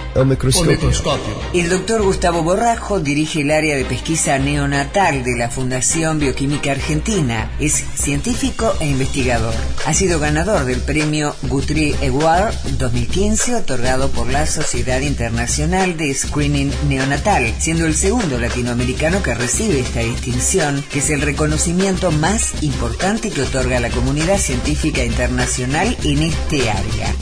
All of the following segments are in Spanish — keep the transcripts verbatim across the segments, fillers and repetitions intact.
o microscopio. O microscopio. El doctor Gustavo Borrajo dirige el área de pesquisa neonatal de la Fundación Bioquímica Argentina. Es científico e investigador. Ha sido ganador del premio Guthrie Award dos mil quince, otorgado por la Sociedad Internacional de Screening Neonatal, siendo el segundo latinoamericano que recibe esta distinción, que es el reconocimiento más importante que otorga la comunidad científica internacional en este área.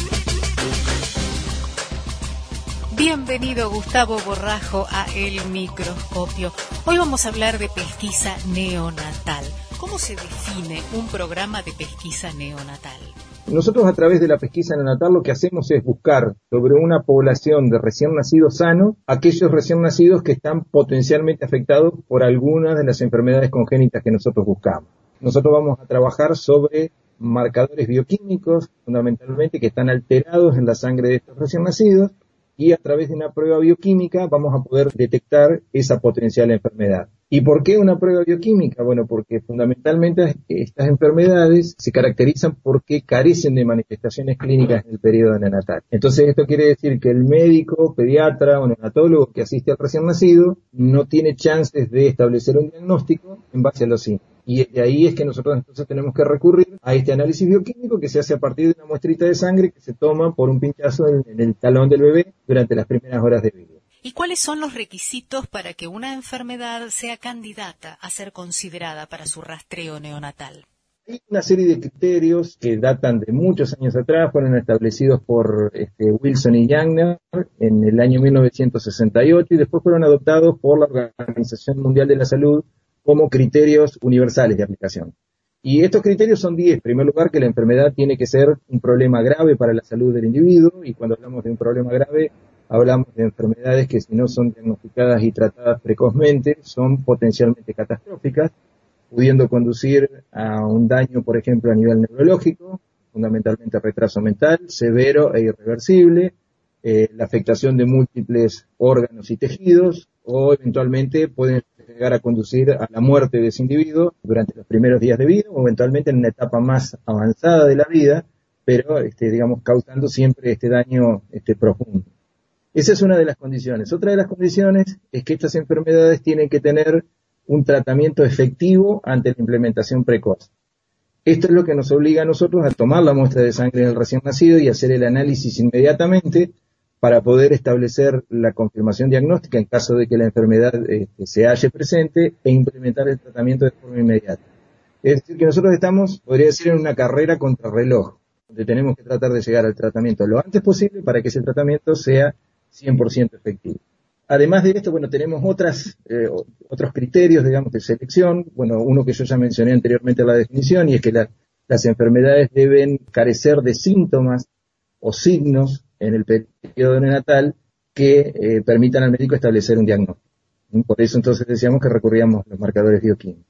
Bienvenido Gustavo Borrajo a El Microscopio. Hoy vamos a hablar de pesquisa neonatal. ¿Cómo se define un programa de pesquisa neonatal? Nosotros a través de la pesquisa neonatal lo que hacemos es buscar sobre una población de recién nacidos sanos aquellos recién nacidos que están potencialmente afectados por algunas de las enfermedades congénitas que nosotros buscamos. Nosotros vamos a trabajar sobre marcadores bioquímicos, fundamentalmente, que están alterados en la sangre de estos recién nacidos, y a través de una prueba bioquímica vamos a poder detectar esa potencial enfermedad. ¿Y por qué una prueba bioquímica? Bueno, porque fundamentalmente estas enfermedades se caracterizan porque carecen de manifestaciones clínicas en el periodo neonatal. Entonces esto quiere decir que el médico, pediatra o neonatólogo que asiste al recién nacido no tiene chances de establecer un diagnóstico en base a los síntomas. Y de ahí es que nosotros entonces tenemos que recurrir a este análisis bioquímico que se hace a partir de una muestrita de sangre que se toma por un pinchazo en, en el talón del bebé durante las primeras horas de vida. ¿Y cuáles son los requisitos para que una enfermedad sea candidata a ser considerada para su rastreo neonatal? Hay una serie de criterios que datan de muchos años atrás, fueron establecidos por este, Wilson y Jagner en el año mil novecientos sesenta y ocho y después fueron adoptados por la Organización Mundial de la Salud como criterios universales de aplicación. Y estos criterios son diez. En primer lugar, que la enfermedad tiene que ser un problema grave para la salud del individuo, y cuando hablamos de un problema grave, hablamos de enfermedades que si no son diagnosticadas y tratadas precozmente, son potencialmente catastróficas, pudiendo conducir a un daño, por ejemplo, a nivel neurológico, fundamentalmente retraso mental, severo e irreversible, eh, la afectación de múltiples órganos y tejidos, o eventualmente pueden llegar a conducir a la muerte de ese individuo durante los primeros días de vida, o eventualmente en una etapa más avanzada de la vida, pero, este, digamos, causando siempre este daño este, profundo. Esa es una de las condiciones. Otra de las condiciones es que estas enfermedades tienen que tener un tratamiento efectivo ante la implementación precoz. Esto es lo que nos obliga a nosotros a tomar la muestra de sangre del recién nacido y hacer el análisis inmediatamente para poder establecer la confirmación diagnóstica en caso de que la enfermedad eh, se halle presente e implementar el tratamiento de forma inmediata. Es decir, que nosotros estamos, podría decir, en una carrera contra reloj, donde tenemos que tratar de llegar al tratamiento lo antes posible para que ese tratamiento sea cien por ciento efectivo. Además de esto, bueno, tenemos otras, eh, otros criterios, digamos, de selección. Bueno, uno que yo ya mencioné anteriormente en la definición, y es que la, las enfermedades deben carecer de síntomas o signos en el periodo neonatal que eh, permitan al médico establecer un diagnóstico. Por eso entonces decíamos que recurríamos a los marcadores bioquímicos.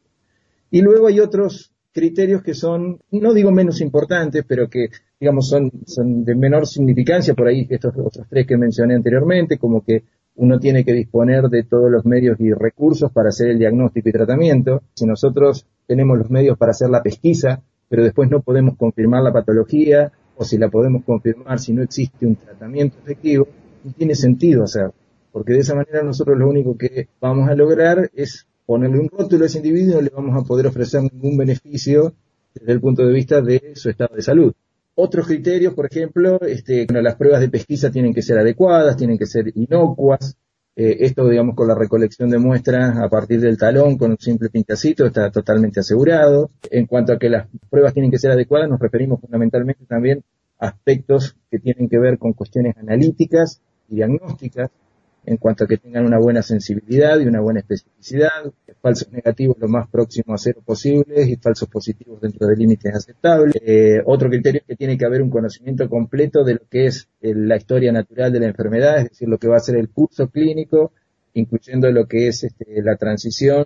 Y luego hay otros criterios que son, no digo menos importantes, pero que, digamos, son, son de menor significancia, por ahí estos otros tres que mencioné anteriormente, como que uno tiene que disponer de todos los medios y recursos para hacer el diagnóstico y tratamiento. Si nosotros tenemos los medios para hacer la pesquisa, pero después no podemos confirmar la patología, o si la podemos confirmar si no existe un tratamiento efectivo, no tiene sentido hacerlo, porque de esa manera nosotros lo único que vamos a lograr es ponerle un rótulo a ese individuo y no le vamos a poder ofrecer ningún beneficio desde el punto de vista de su estado de salud. Otros criterios, por ejemplo, este, bueno, las pruebas de pesquisa tienen que ser adecuadas, tienen que ser inocuas. Eh, esto, digamos, con la recolección de muestras a partir del talón, con un simple pinchacito, está totalmente asegurado. En cuanto a que las pruebas tienen que ser adecuadas, nos referimos fundamentalmente también a aspectos que tienen que ver con cuestiones analíticas y diagnósticas, en cuanto a que tengan una buena sensibilidad y una buena especificidad, falsos negativos lo más próximo a cero posibles y falsos positivos dentro de límites aceptables. Eh, otro criterio es que tiene que haber un conocimiento completo de lo que es eh, la historia natural de la enfermedad, es decir, lo que va a ser el curso clínico, incluyendo lo que es este, la transición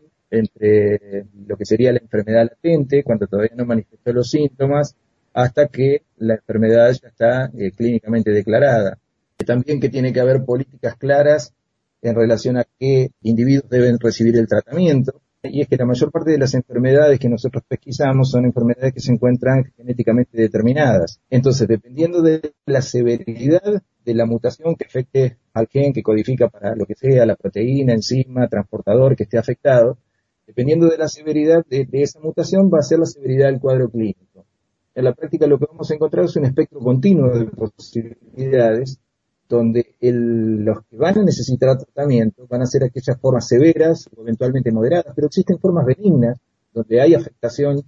entre lo que sería la enfermedad latente, cuando todavía no manifestó los síntomas, hasta que la enfermedad ya está eh, clínicamente declarada. También que tiene que haber políticas claras en relación a qué individuos deben recibir el tratamiento, y es que la mayor parte de las enfermedades que nosotros pesquisamos son enfermedades que se encuentran genéticamente determinadas. Entonces, dependiendo de la severidad de la mutación que afecte al gen que codifica para lo que sea, la proteína, enzima, transportador que esté afectado, dependiendo de la severidad de, de esa mutación, va a ser la severidad del cuadro clínico. En la práctica lo que vamos a encontrar es un espectro continuo de posibilidades, donde el, los que van a necesitar tratamiento van a ser aquellas formas severas o eventualmente moderadas, pero existen formas benignas, donde hay afectación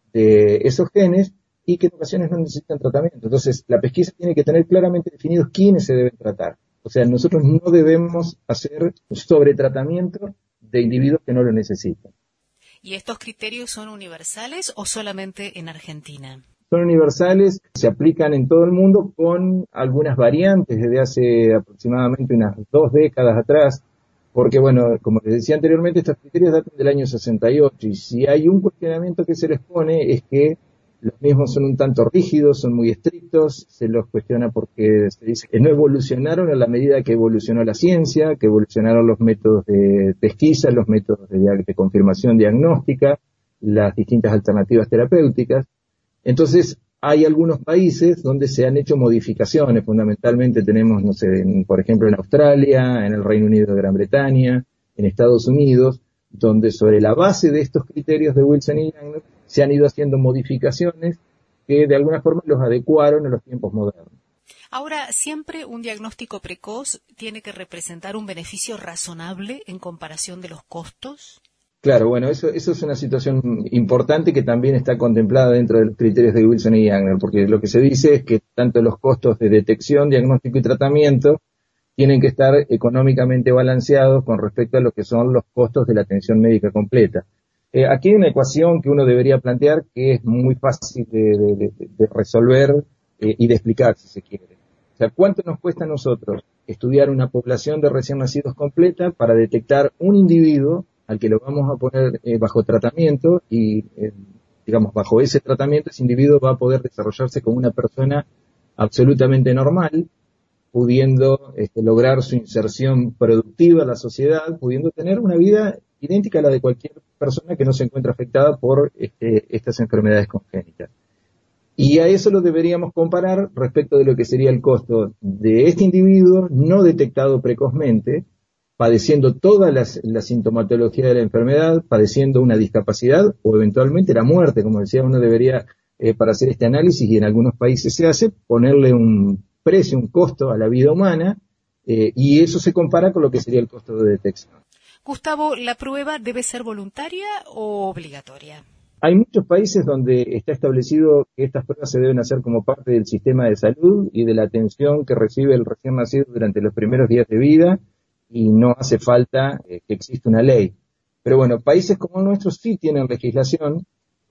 de esos genes y que en ocasiones no necesitan tratamiento. Entonces, la pesquisa tiene que tener claramente definidos quiénes se deben tratar. O sea, nosotros no debemos hacer sobretratamiento de individuos que no lo necesitan. ¿Y estos criterios son universales o solamente en Argentina? Son universales, se aplican en todo el mundo con algunas variantes desde hace aproximadamente unas dos décadas atrás, porque bueno, como les decía anteriormente, estos criterios datan del año sesenta y ocho, y si hay un cuestionamiento que se les pone es que los mismos son un tanto rígidos, son muy estrictos, se los cuestiona porque se dice que no evolucionaron a la medida que evolucionó la ciencia, que evolucionaron los métodos de pesquisa, los métodos de, de confirmación diagnóstica, las distintas alternativas terapéuticas. Entonces, hay algunos países donde se han hecho modificaciones, fundamentalmente tenemos, no sé, en, por ejemplo en Australia, en el Reino Unido de Gran Bretaña, en Estados Unidos, donde sobre la base de estos criterios de Wilson y Young se han ido haciendo modificaciones que de alguna forma los adecuaron a los tiempos modernos. Ahora, ¿siempre un diagnóstico precoz tiene que representar un beneficio razonable en comparación de los costos? Claro, bueno, eso, eso es una situación importante que también está contemplada dentro de los criterios de Wilson y Young, porque lo que se dice es que tanto los costos de detección, diagnóstico y tratamiento tienen que estar económicamente balanceados con respecto a lo que son los costos de la atención médica completa. Eh, aquí hay una ecuación que uno debería plantear que es muy fácil de, de, de, de resolver eh, y de explicar, si se quiere. O sea, ¿cuánto nos cuesta a nosotros estudiar una población de recién nacidos completa para detectar un individuo al que lo vamos a poner eh, bajo tratamiento y, eh, digamos, bajo ese tratamiento ese individuo va a poder desarrollarse como una persona absolutamente normal, pudiendo este, lograr su inserción productiva a la sociedad, pudiendo tener una vida idéntica a la de cualquier persona que no se encuentra afectada por este, estas enfermedades congénitas. Y a eso lo deberíamos comparar respecto de lo que sería el costo de este individuo no detectado precozmente, padeciendo toda las, la sintomatología de la enfermedad, padeciendo una discapacidad o eventualmente la muerte. Como decía, uno debería, eh, para hacer este análisis, y en algunos países se hace, ponerle un precio, un costo a la vida humana, eh, y eso se compara con lo que sería el costo de detección. Gustavo, ¿la prueba debe ser voluntaria o obligatoria? Hay muchos países donde está establecido que estas pruebas se deben hacer como parte del sistema de salud y de la atención que recibe el recién nacido durante los primeros días de vida, y no hace falta eh, que exista una ley. Pero bueno, países como el nuestro sí tienen legislación.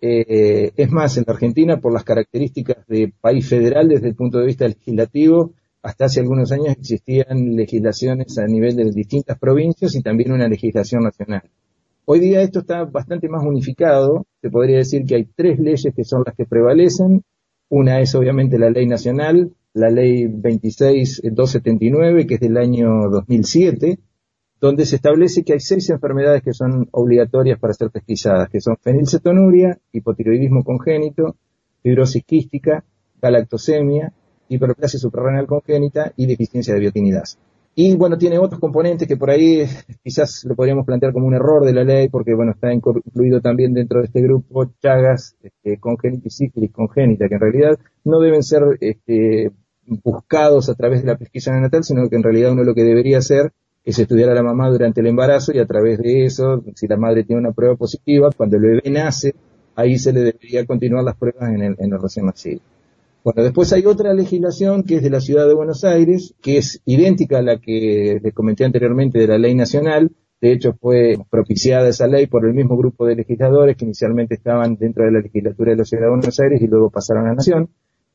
Eh, es más, en la Argentina, por las características de país federal desde el punto de vista legislativo, hasta hace algunos años existían legislaciones a nivel de distintas provincias y también una legislación nacional. Hoy día esto está bastante más unificado. Se podría decir que hay tres leyes que son las que prevalecen. Una es obviamente la ley nacional, la ley veintiséis mil doscientos setenta y nueve, que es del año dos mil siete, donde se establece que hay seis enfermedades que son obligatorias para ser pesquisadas, que son fenilcetonuria, hipotiroidismo congénito, fibrosis quística, galactosemia, hiperplasia suprarrenal congénita y deficiencia de biotinidasa. Y bueno, tiene otros componentes que por ahí quizás lo podríamos plantear como un error de la ley, porque bueno, está incluido también dentro de este grupo Chagas este, congénita y sífilis congénita, que en realidad no deben ser este, buscados a través de la pesquisa neonatal, sino que en realidad uno lo que debería hacer es estudiar a la mamá durante el embarazo, y a través de eso, si la madre tiene una prueba positiva, cuando el bebé nace, ahí se le debería continuar las pruebas en el, en el recién nacido. Bueno, después hay otra legislación que es de la Ciudad de Buenos Aires, que es idéntica a la que les comenté anteriormente de la ley nacional. De hecho, fue propiciada esa ley por el mismo grupo de legisladores que inicialmente estaban dentro de la legislatura de la Ciudad de Buenos Aires y luego pasaron a la Nación.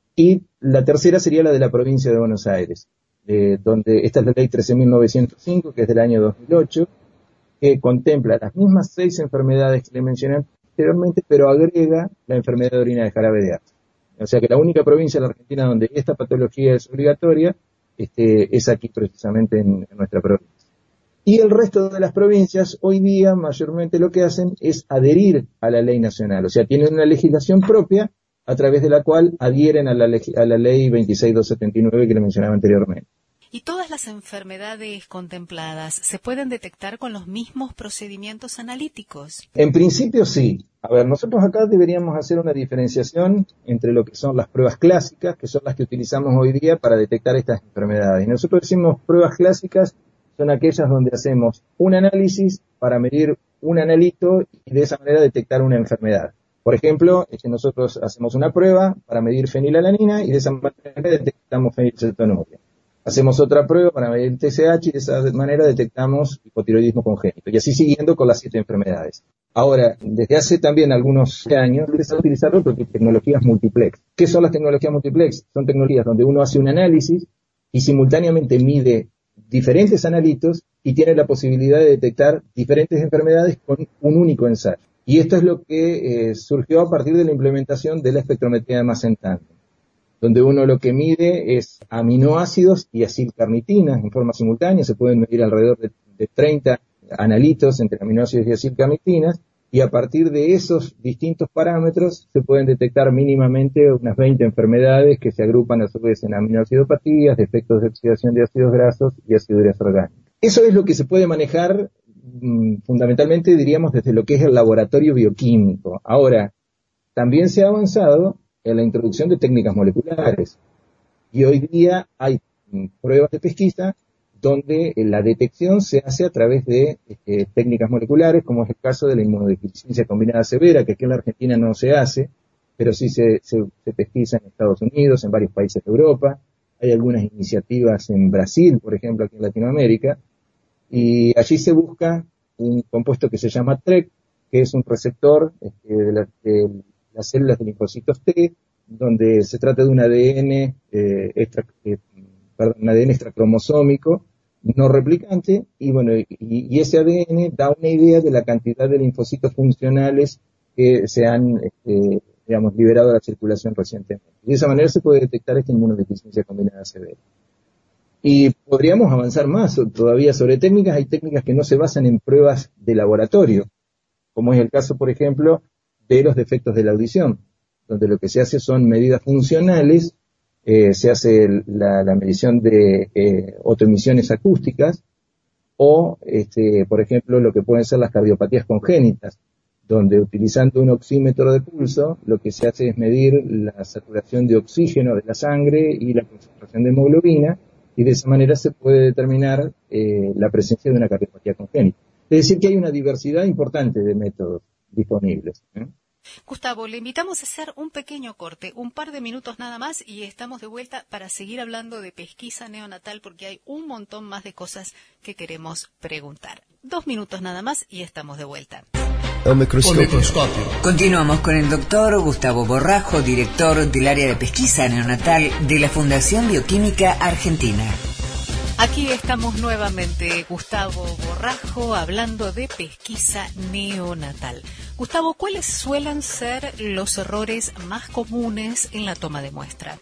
Y la tercera sería la de la provincia de Buenos Aires, eh, donde esta es la ley trece mil novecientos cinco, que es del año dos mil ocho, que contempla las mismas seis enfermedades que le mencioné anteriormente, pero agrega la enfermedad de orina de jarabe de Arce. O sea que la única provincia de la Argentina donde esta patología es obligatoria este, es aquí precisamente en, en nuestra provincia. Y el resto de las provincias hoy día mayormente lo que hacen es adherir a la ley nacional. O sea, tienen una legislación propia a través de la cual adhieren a la, a la ley veintiséis mil doscientos setenta y nueve que le mencionaba anteriormente. ¿Y todas las enfermedades contempladas se pueden detectar con los mismos procedimientos analíticos? En principio sí. A ver, nosotros acá deberíamos hacer una diferenciación entre lo que son las pruebas clásicas, que son las que utilizamos hoy día para detectar estas enfermedades. Y nosotros decimos pruebas clásicas son aquellas donde hacemos un análisis para medir un analito y de esa manera detectar una enfermedad. Por ejemplo, es que nosotros hacemos una prueba para medir fenilalanina y de esa manera detectamos fenilcetonuria. Hacemos otra prueba para medir T S H y de esa manera detectamos hipotiroidismo congénito. Y así siguiendo con las siete enfermedades. Ahora, desde hace también algunos años, empieza a utilizar otro tipo de tecnologías multiplex. ¿Qué son las tecnologías multiplex? Son tecnologías donde uno hace un análisis y simultáneamente mide diferentes analitos y tiene la posibilidad de detectar diferentes enfermedades con un único ensayo. Y esto es lo que eh, surgió a partir de la implementación de la espectrometría de masa en tándem, donde uno lo que mide es aminoácidos y acilcarnitinas en forma simultánea. Se pueden medir alrededor de, de treinta analitos entre aminoácidos y acilcarnitinas, y a partir de esos distintos parámetros se pueden detectar mínimamente unas veinte enfermedades que se agrupan a su vez en aminoacidopatías, defectos de oxidación de ácidos grasos y acidurías orgánicas. Eso es lo que se puede manejar mmm, fundamentalmente, diríamos, desde lo que es el laboratorio bioquímico. Ahora, también se ha avanzado en la introducción de técnicas moleculares. Y hoy día hay pruebas de pesquisa donde la detección se hace a través de eh, técnicas moleculares, como es el caso de la inmunodeficiencia combinada severa, que aquí en la Argentina no se hace, pero sí se, se, se pesquisa en Estados Unidos, en varios países de Europa. Hay algunas iniciativas en Brasil, por ejemplo, aquí en Latinoamérica, y allí se busca un compuesto que se llama T R E C, que es un receptor este, de, la, de las células de linfocitos T, donde se trata de un A D N, eh, extra, eh, perdón, un A D N extracromosómico no replicante, y bueno, y, y ese A D N da una idea de la cantidad de linfocitos funcionales que se han, este, digamos, liberado a la circulación recientemente. Y de esa manera se puede detectar esta inmunodeficiencia combinada severa. Y podríamos avanzar más todavía sobre técnicas. Hay técnicas que no se basan en pruebas de laboratorio, como es el caso, por ejemplo, de los defectos de la audición, donde lo que se hace son medidas funcionales, eh, se hace la, la medición de eh, autoemisiones acústicas, o, este, por ejemplo, lo que pueden ser las cardiopatías congénitas, donde utilizando un oxímetro de pulso, lo que se hace es medir la saturación de oxígeno de la sangre y la concentración de hemoglobina, y de esa manera se puede determinar eh, la presencia de una cardiopatía congénita. Es decir, que hay una diversidad importante de métodos disponibles, ¿eh? Gustavo, le invitamos a hacer un pequeño corte, un par de minutos nada más, y estamos de vuelta para seguir hablando de pesquisa neonatal, porque hay un montón más de cosas que queremos preguntar. Dos minutos nada más y estamos de vuelta. El microscopio. El microscopio. Continuamos con el doctor Gustavo Borrajo, director del área de pesquisa neonatal de la Fundación Bioquímica Argentina. Aquí estamos nuevamente, Gustavo Borrajo, hablando de pesquisa neonatal. Gustavo, ¿cuáles suelen ser los errores más comunes en la toma de muestra?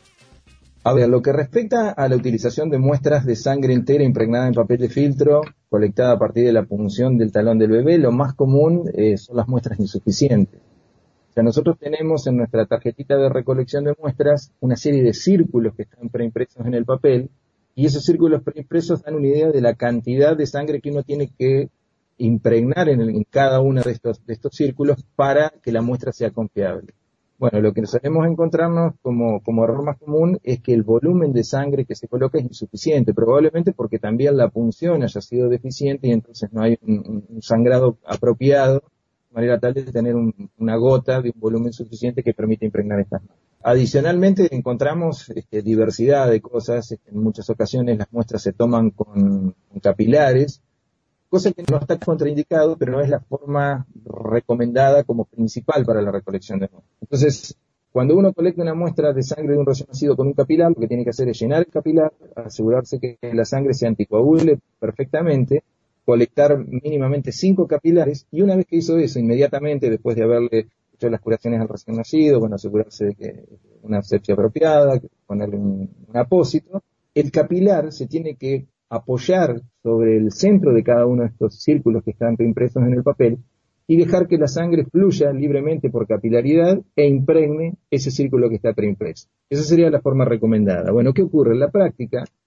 A ver, lo que respecta a la utilización de muestras de sangre entera impregnada en papel de filtro, colectada a partir de la punción del talón del bebé, lo más común eh, son las muestras insuficientes. O sea, nosotros tenemos en nuestra tarjetita de recolección de muestras una serie de círculos que están preimpresos en el papel, y esos círculos preimpresos dan una idea de la cantidad de sangre que uno tiene que impregnar en, el, en cada uno de estos, de estos círculos para que la muestra sea confiable. Bueno, lo que solemos encontrarnos como, como error más común es que el volumen de sangre que se coloca es insuficiente, probablemente porque también la punción haya sido deficiente y entonces no hay un, un sangrado apropiado, de manera tal de tener un, una gota de un volumen suficiente que permite impregnar estas muestras. Adicionalmente encontramos este, diversidad de cosas. En muchas ocasiones las muestras se toman con, con capilares, cosa que no está contraindicado, pero no es la forma recomendada como principal para la recolección de muestras. Entonces, cuando uno colecta una muestra de sangre de un recién nacido con un capilar, lo que tiene que hacer es llenar el capilar, asegurarse que la sangre se anticoagule perfectamente, colectar mínimamente cinco capilares, y una vez que hizo eso, inmediatamente después de haberle hecho las curaciones al recién nacido, bueno, asegurarse de que una asepsia apropiada, ponerle un, un apósito, el capilar se tiene que apoyar sobre el centro de cada uno de estos círculos que están impresos en el papel y dejar que la sangre fluya libremente por capilaridad e impregne ese círculo que está preimpreso. Esa sería la forma recomendada. Bueno, ¿qué ocurre? En la práctica,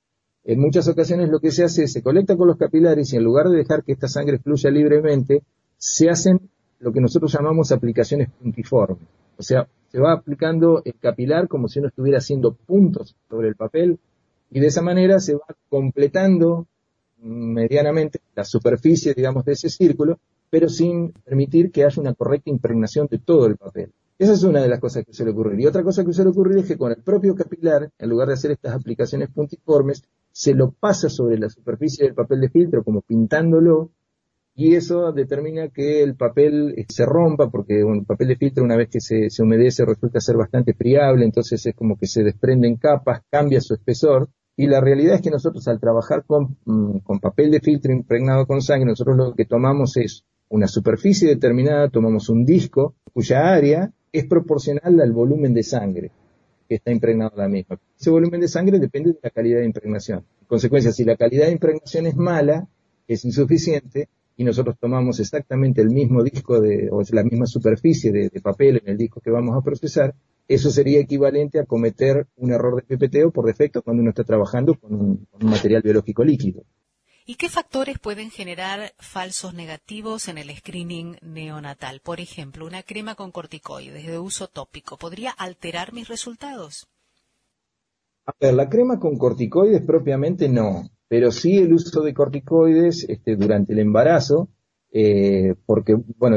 En muchas ocasiones lo que se hace es se colecta con los capilares y en lugar de dejar que esta sangre fluya libremente, se hacen lo que nosotros llamamos aplicaciones puntiformes. O sea, se va aplicando el capilar como si uno estuviera haciendo puntos sobre el papel y de esa manera se va completando medianamente la superficie, digamos, de ese círculo, pero sin permitir que haya una correcta impregnación de todo el papel. Esa es una de las cosas que suele ocurrir. Y otra cosa que suele ocurrir es que con el propio capilar, en lugar de hacer estas aplicaciones puntiformes, se lo pasa sobre la superficie del papel de filtro como pintándolo, y eso determina que el papel se rompa, porque un papel de filtro una vez que se, se humedece resulta ser bastante friable, entonces es como que se desprenden capas, cambia su espesor, y la realidad es que nosotros al trabajar con, con papel de filtro impregnado con sangre, nosotros lo que tomamos es una superficie determinada, tomamos un disco cuya área es proporcional al volumen de sangre que está impregnado en la misma. Ese volumen de sangre depende de la calidad de impregnación. En consecuencia, si la calidad de impregnación es mala, es insuficiente, y nosotros tomamos exactamente el mismo disco de, o la misma superficie de, de papel en el disco que vamos a procesar, eso sería equivalente a cometer un error de pipeteo por defecto cuando uno está trabajando con un, con un material biológico líquido. ¿Y qué factores pueden generar falsos negativos en el screening neonatal? Por ejemplo, una crema con corticoides de uso tópico, ¿podría alterar mis resultados? A ver, la crema con corticoides propiamente no, pero sí el uso de corticoides este, durante el embarazo, eh, porque, bueno,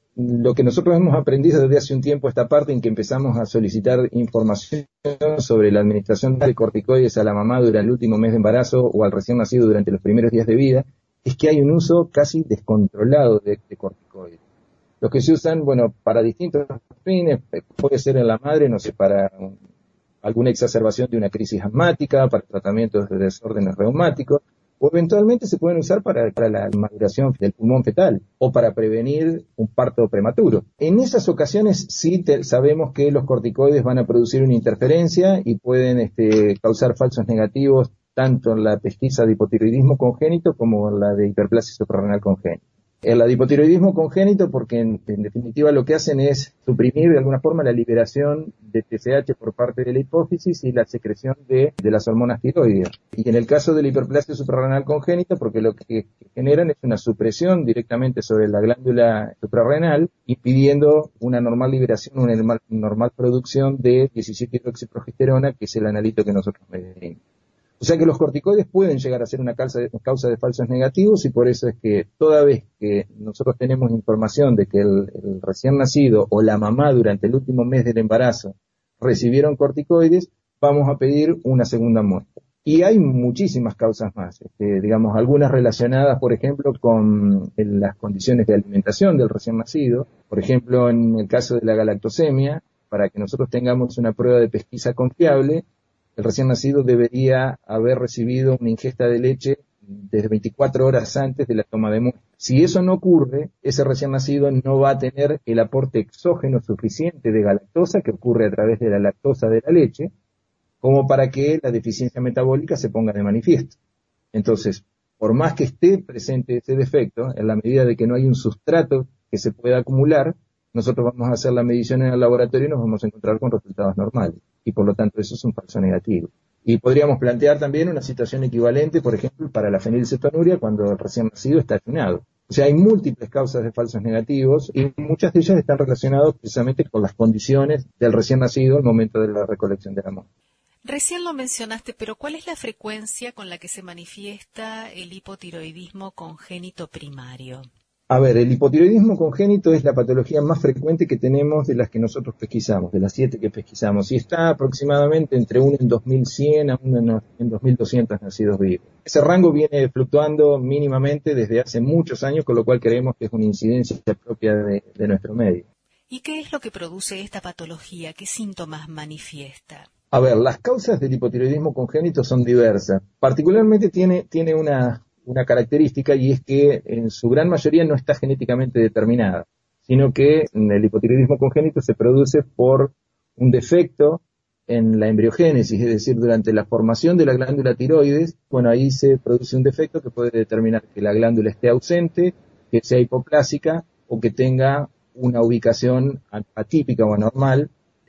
lo que nosotros hemos aprendido desde hace un tiempo, esta parte en que empezamos a solicitar información sobre la administración de corticoides a la mamá durante el último mes de embarazo o al recién nacido durante los primeros días de vida, es que hay un uso casi descontrolado de, de corticoides. Los que se usan, bueno, para distintos fines, puede ser en la madre, no sé, para alguna exacerbación de una crisis asmática, para tratamientos de desórdenes reumáticos, o eventualmente se pueden usar para, para la maduración del pulmón fetal, o para prevenir un parto prematuro. En esas ocasiones sí te, sabemos que los corticoides van a producir una interferencia y pueden este, causar falsos negativos tanto en la pesquisa de hipotiroidismo congénito como en la de hiperplasia suprarrenal congénita. El hipotiroidismo congénito porque en, en definitiva lo que hacen es suprimir de alguna forma la liberación de T S H por parte de la hipófisis y la secreción de, de las hormonas tiroides. Y en el caso de la hiperplasia suprarrenal congénita porque lo que, que generan es una supresión directamente sobre la glándula suprarrenal impidiendo una normal liberación, una normal, normal producción de diecisiete hidroxiprogesterona que es el analito que nosotros medimos. O sea que los corticoides pueden llegar a ser una causa de, causa de falsos negativos y por eso es que toda vez que nosotros tenemos información de que el, el recién nacido o la mamá durante el último mes del embarazo recibieron corticoides, vamos a pedir una segunda muestra. Y hay muchísimas causas más, este, digamos, algunas relacionadas, por ejemplo, con el, las condiciones de alimentación del recién nacido. Por ejemplo, en el caso de la galactosemia, para que nosotros tengamos una prueba de pesquisa confiable, el recién nacido debería haber recibido una ingesta de leche desde veinticuatro horas antes de la toma de muestra. Si eso no ocurre, ese recién nacido no va a tener el aporte exógeno suficiente de galactosa que ocurre a través de la lactosa de la leche, como para que la deficiencia metabólica se ponga de manifiesto. Entonces, por más que esté presente ese defecto, en la medida de que no hay un sustrato que se pueda acumular, nosotros vamos a hacer la medición en el laboratorio y nos vamos a encontrar con resultados normales. Y por lo tanto eso es un falso negativo. Y podríamos plantear también una situación equivalente, por ejemplo, para la fenilcetonuria cuando el recién nacido está ayunado. O sea, hay múltiples causas de falsos negativos y muchas de ellas están relacionadas precisamente con las condiciones del recién nacido al momento de la recolección de la muestra. Recién lo mencionaste, pero ¿cuál es la frecuencia con la que se manifiesta el hipotiroidismo congénito primario? A ver, el hipotiroidismo congénito es la patología más frecuente que tenemos de las que nosotros pesquisamos, de las siete que pesquisamos, y está aproximadamente entre uno en dos mil cien a uno en dos mil doscientos nacidos vivos. Ese rango viene fluctuando mínimamente desde hace muchos años, con lo cual creemos que es una incidencia propia de, de nuestro medio. ¿Y qué es lo que produce esta patología? ¿Qué síntomas manifiesta? A ver, las causas del hipotiroidismo congénito son diversas. Particularmente tiene, tiene una... una característica y es que en su gran mayoría no está genéticamente determinada, sino que el hipotiroidismo congénito se produce por un defecto en la embriogénesis, es decir, durante la formación de la glándula tiroides, bueno, ahí se produce un defecto que puede determinar que la glándula esté ausente, que sea hipoplásica o que tenga una ubicación atípica o anormal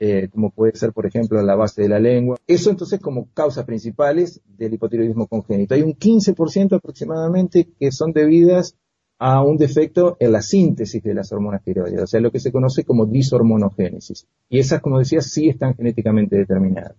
eh, como puede ser, por ejemplo, la base de la lengua. Eso entonces como causas principales del hipotiroidismo congénito. Hay un quince por ciento aproximadamente que son debidas a un defecto en la síntesis de las hormonas tiroides, o sea, lo que se conoce como dishormonogénesis. Y esas, como decía, sí están genéticamente determinadas.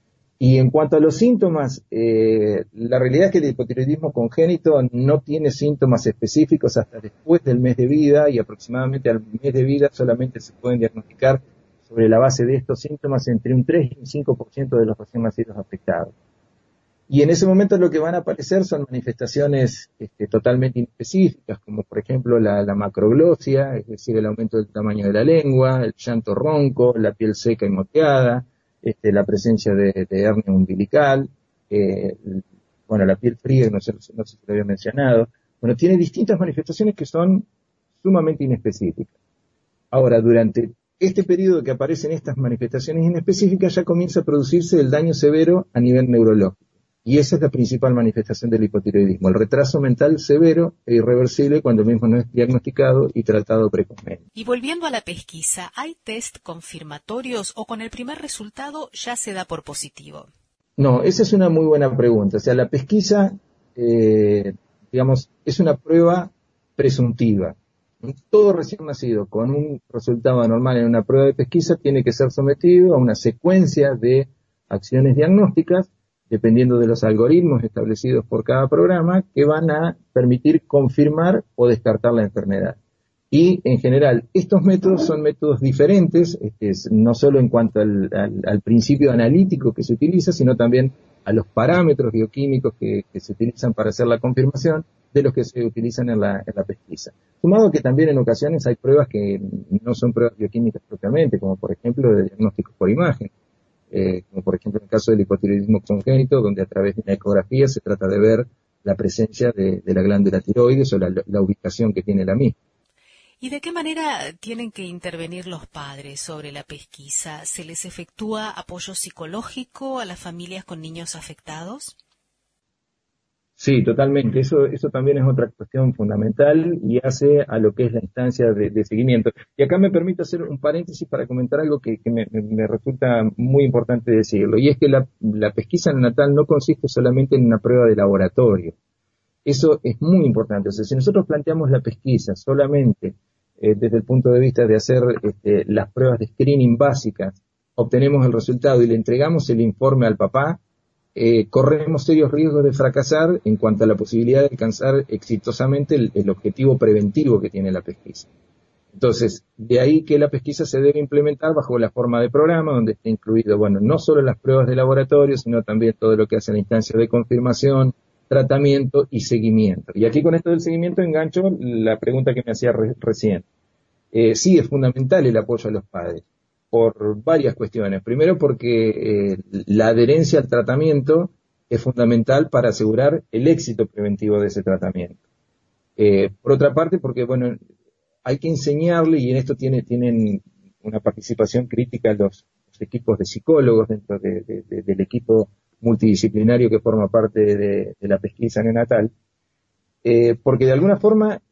Y en cuanto a los síntomas, eh, la realidad es que el hipotiroidismo congénito no tiene síntomas específicos hasta después del mes de vida, y aproximadamente al mes de vida solamente se pueden diagnosticar sobre la base de estos síntomas entre un tres y un cinco por ciento de los recién nacidos afectados. Y en ese momento lo que van a aparecer son manifestaciones este, totalmente inespecíficas, como por ejemplo la, la macroglosia, es decir, el aumento del tamaño de la lengua, el llanto ronco, la piel seca y moteada, este, la presencia de, de hernia umbilical, eh, bueno, la piel fría, no sé, no sé si lo había mencionado. Bueno, tiene distintas manifestaciones que son sumamente inespecíficas. Ahora, durante este periodo que aparecen estas manifestaciones inespecíficas, ya comienza a producirse el daño severo a nivel neurológico. Y esa es la principal manifestación del hipotiroidismo, el retraso mental severo e irreversible cuando el mismo no es diagnosticado y tratado precozmente. Y volviendo a la pesquisa, ¿hay test confirmatorios o con el primer resultado ya se da por positivo? No, esa es una muy buena pregunta. O sea, la pesquisa, eh, digamos, es una prueba presuntiva. Todo recién nacido con un resultado anormal en una prueba de pesquisa tiene que ser sometido a una secuencia de acciones diagnósticas dependiendo de los algoritmos establecidos por cada programa, que van a permitir confirmar o descartar la enfermedad. Y, en general, estos métodos son métodos diferentes, este, no solo en cuanto al, al, al principio analítico que se utiliza, sino también a los parámetros bioquímicos que, que se utilizan para hacer la confirmación de los que se utilizan en la, en la pesquisa. Sumado que también en ocasiones hay pruebas que no son pruebas bioquímicas propiamente, como por ejemplo de diagnósticos por imagen. Eh, como por ejemplo en el caso del hipotiroidismo congénito, donde a través de una ecografía se trata de ver la presencia de, de la glándula tiroides o la, la ubicación que tiene la misma. ¿Y de qué manera tienen que intervenir los padres sobre la pesquisa? ¿Se les efectúa apoyo psicológico a las familias con niños afectados? Sí, totalmente. Eso, eso también es otra cuestión fundamental y hace a lo que es la instancia de, de seguimiento. Y acá me permito hacer un paréntesis para comentar algo que, que me, me resulta muy importante decirlo, y es que la, la pesquisa neonatal no consiste solamente en una prueba de laboratorio. Eso es muy importante. O sea, si nosotros planteamos la pesquisa solamente eh, desde el punto de vista de hacer este, las pruebas de screening básicas, obtenemos el resultado y le entregamos el informe al papá, Eh, corremos serios riesgos de fracasar en cuanto a la posibilidad de alcanzar exitosamente el, el objetivo preventivo que tiene la pesquisa. Entonces, de ahí que la pesquisa se debe implementar bajo la forma de programa, donde esté incluido, bueno, no solo las pruebas de laboratorio, sino también todo lo que hace la instancia de confirmación, tratamiento y seguimiento. Y aquí con esto del seguimiento engancho la pregunta que me hacía re- recién. Eh, sí, es fundamental el apoyo a los padres, por varias cuestiones. Primero porque eh, la adherencia al tratamiento es fundamental para asegurar el éxito preventivo de ese tratamiento. Eh, por otra parte porque, bueno, hay que enseñarle, y en esto tiene, tienen una participación crítica los, los equipos de psicólogos dentro de, de, de, del equipo multidisciplinario que forma parte de, de la pesquisa neonatal, eh, porque de alguna forma,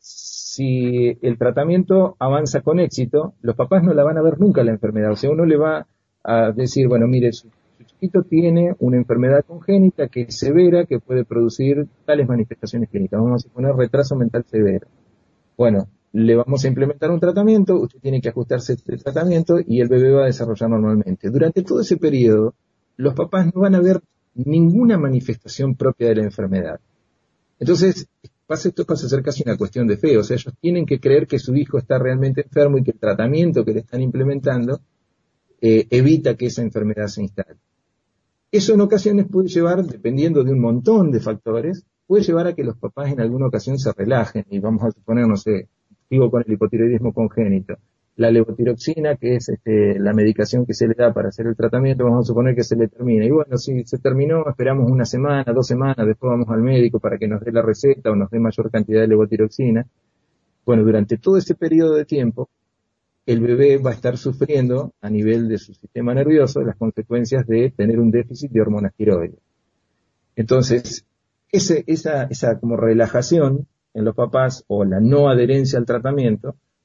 si el tratamiento avanza con éxito, los papás no la van a ver nunca la enfermedad. O sea, uno le va a decir, bueno, mire, su, su chiquito tiene una enfermedad congénita que es severa, que puede producir tales manifestaciones clínicas. Vamos a suponer retraso mental severo. Bueno, le vamos a implementar un tratamiento, usted tiene que ajustarse a este tratamiento y el bebé va a desarrollar normalmente. Durante todo ese periodo, los papás no van a ver ninguna manifestación propia de la enfermedad. Entonces, pasa, esto pasa a ser casi una cuestión de fe. O sea, ellos tienen que creer que su hijo está realmente enfermo y que el tratamiento que le están implementando eh, evita que esa enfermedad se instale. Eso en ocasiones puede llevar, dependiendo de un montón de factores, puede llevar a que los papás en alguna ocasión se relajen. Y vamos a suponer, no sé, digo con el hipotiroidismo congénito, la levotiroxina, que es este, la medicación que se le da para hacer el tratamiento, vamos a suponer que se le termina. Y bueno, si se terminó, esperamos una semana, dos semanas, después vamos al médico para que nos dé la receta o nos dé mayor cantidad de levotiroxina. Bueno, durante todo ese periodo de tiempo, el bebé va a estar sufriendo a nivel de su sistema nervioso las consecuencias de tener un déficit de hormonas tiroides. Entonces, ese, esa, esa como relajación en los papás o la no adherencia al tratamiento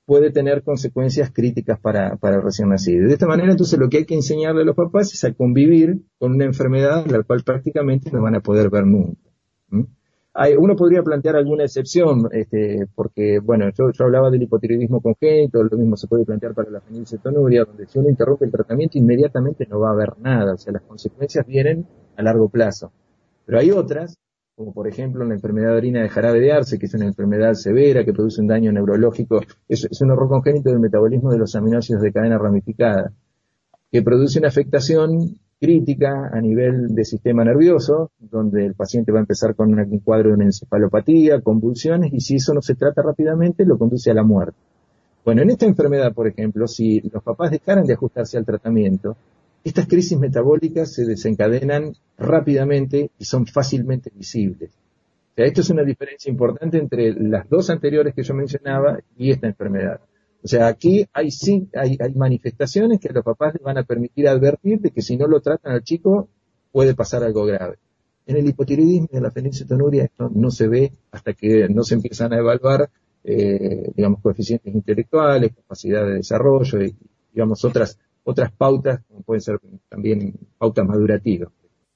puede tener consecuencias críticas para, para el recién nacido. De esta manera, entonces, lo que hay que enseñarle a los papás es a convivir con una enfermedad la cual prácticamente no van a poder ver nunca. ¿Mm? Hay, uno podría plantear alguna excepción, este, porque, bueno, yo, yo hablaba del hipotiroidismo congénito, lo mismo se puede plantear para la fenilcetonuria, donde si uno interrumpe el tratamiento, inmediatamente no va a haber nada, o sea, las consecuencias vienen a largo plazo. Pero hay otras, como por ejemplo la enfermedad de orina de jarabe de Arce, que es una enfermedad severa que produce un daño neurológico, es, es un error congénito del metabolismo de los aminoácidos de cadena ramificada, que produce una afectación crítica a nivel de sistema nervioso, donde el paciente va a empezar con una, un cuadro de una encefalopatía, convulsiones, y si eso no se trata rápidamente, lo conduce a la muerte. Bueno, en esta enfermedad, por ejemplo, si los papás dejaran de ajustarse al tratamiento, estas crisis metabólicas se desencadenan rápidamente y son fácilmente visibles. O sea, esto es una diferencia importante entre las dos anteriores que yo mencionaba y esta enfermedad. O sea, aquí hay sí, hay, hay manifestaciones que a los papás les van a permitir advertir de que si no lo tratan al chico puede pasar algo grave. En el hipotiroidismo y en la fenilcetonuria esto no se ve hasta que no se empiezan a evaluar, eh, digamos, coeficientes intelectuales, capacidad de desarrollo y, digamos, otras otras pautas, como pueden ser también pautas madurativas.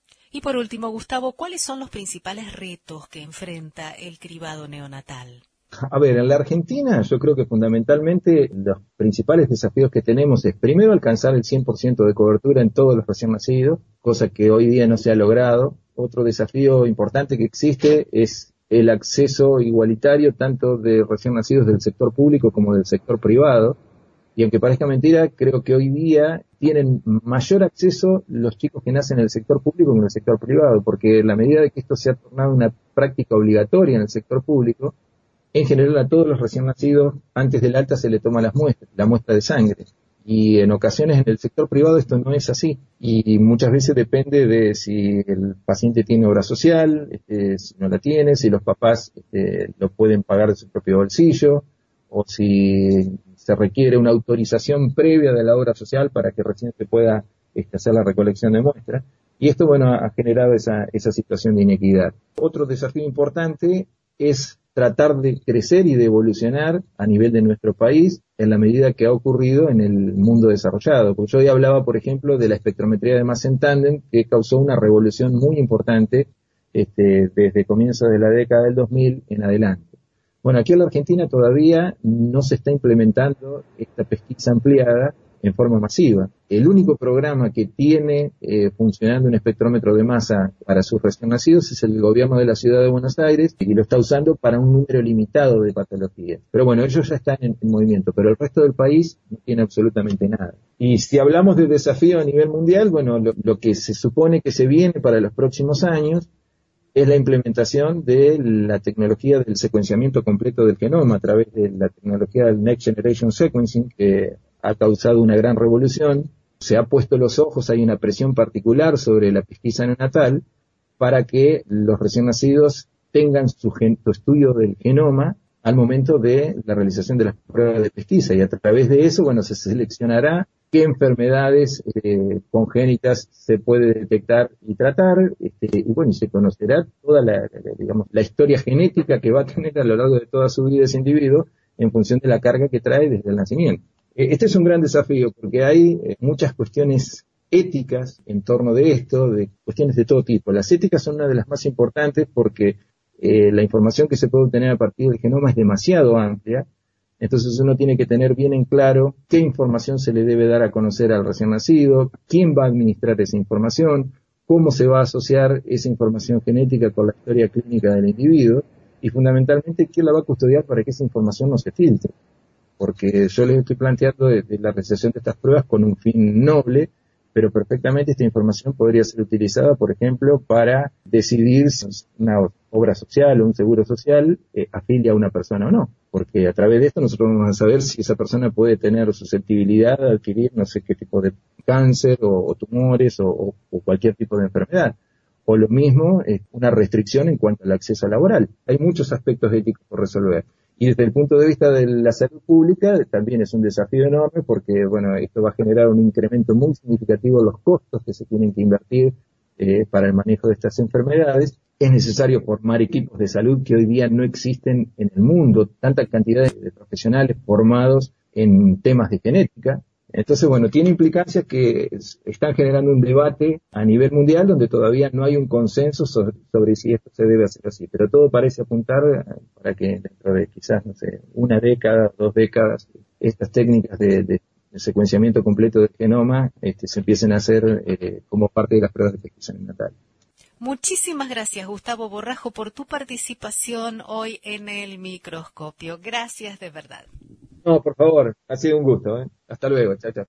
Y por último, Gustavo, ¿cuáles son los principales retos que enfrenta el cribado neonatal? A ver, en la Argentina yo creo que fundamentalmente los principales desafíos que tenemos es primero alcanzar el cien por ciento de cobertura en todos los recién nacidos, cosa que hoy día no se ha logrado. Otro desafío importante que existe es el acceso igualitario tanto de recién nacidos del sector público como del sector privado. Y aunque parezca mentira, creo que hoy día tienen mayor acceso los chicos que nacen en el sector público que en el sector privado, porque en la medida de que esto se ha tornado una práctica obligatoria en el sector público, en general a todos los recién nacidos, antes del alta se le toma las muestras, la muestra de sangre. Y en ocasiones en el sector privado esto no es así. Y muchas veces depende de si el paciente tiene obra social, este, si no la tiene, si los papás este, lo pueden pagar de su propio bolsillo, o si se requiere una autorización previa de la obra social para que recién se pueda este, hacer la recolección de muestras. Y esto, bueno, ha generado esa, esa situación de inequidad. Otro desafío importante es tratar de crecer y de evolucionar a nivel de nuestro país en la medida que ha ocurrido en el mundo desarrollado. Porque yo hoy hablaba, por ejemplo, de la espectrometría de masa en tándem, que causó una revolución muy importante este, desde comienzos de la década del dos mil en adelante. Bueno, aquí en la Argentina todavía no se está implementando esta pesquisa ampliada en forma masiva. El único programa que tiene eh, funcionando un espectrómetro de masa para sus recién nacidos es el gobierno de la ciudad de Buenos Aires y lo está usando para un número limitado de patologías. Pero bueno, ellos ya están en, en movimiento, pero el resto del país no tiene absolutamente nada. Y si hablamos de desafío a nivel mundial, bueno, lo, lo que se supone que se viene para los próximos años es la implementación de la tecnología del secuenciamiento completo del genoma a través de la tecnología del Next Generation Sequencing, que ha causado una gran revolución. Se ha puesto los ojos, hay una presión particular sobre la pesquisa neonatal para que los recién nacidos tengan su, gen, su estudio del genoma al momento de la realización de las pruebas de pesquisa, y a través de eso, bueno, se seleccionará qué enfermedades eh, congénitas se puede detectar y tratar, este, y bueno, y se conocerá toda la, la, digamos, la historia genética que va a tener a lo largo de toda su vida ese individuo en función de la carga que trae desde el nacimiento. Este es un gran desafío porque hay eh, muchas cuestiones éticas en torno de esto, de cuestiones de todo tipo. Las éticas son una de las más importantes porque eh, la información que se puede obtener a partir del genoma es demasiado amplia. Entonces uno tiene que tener bien en claro qué información se le debe dar a conocer al recién nacido, quién va a administrar esa información, cómo se va a asociar esa información genética con la historia clínica del individuo y fundamentalmente quién la va a custodiar para que esa información no se filtre. Porque yo les estoy planteando de, de la realización de estas pruebas con un fin noble, pero perfectamente esta información podría ser utilizada, por ejemplo, para decidir si una obra social o un seguro social eh, afilia a una persona o no. Porque a través de esto nosotros vamos a saber si esa persona puede tener susceptibilidad de adquirir no sé qué tipo de cáncer o, o tumores o, o, o cualquier tipo de enfermedad. O lo mismo, eh, una restricción en cuanto al acceso laboral. Hay muchos aspectos éticos por resolver. Y desde el punto de vista de la salud pública también es un desafío enorme porque, bueno, esto va a generar un incremento muy significativo en los costos que se tienen que invertir eh, para el manejo de estas enfermedades. Es necesario formar equipos de salud que hoy día no existen en el mundo, tanta cantidad de, de profesionales formados en temas de genética. Entonces, bueno, tiene implicancias que es, están generando un debate a nivel mundial donde todavía no hay un consenso sobre, sobre si esto se debe hacer así. Pero todo parece apuntar para que dentro de quizás, no sé, una década, dos décadas, estas técnicas de, de, de secuenciamiento completo del genoma este, se empiecen a hacer eh, como parte de las pruebas de pesquisa neonatal. Muchísimas gracias, Gustavo Borrajo, por tu participación hoy en el microscopio. Gracias de verdad. No, por favor, ha sido un gusto. ¿eh? Hasta luego, chao, chao.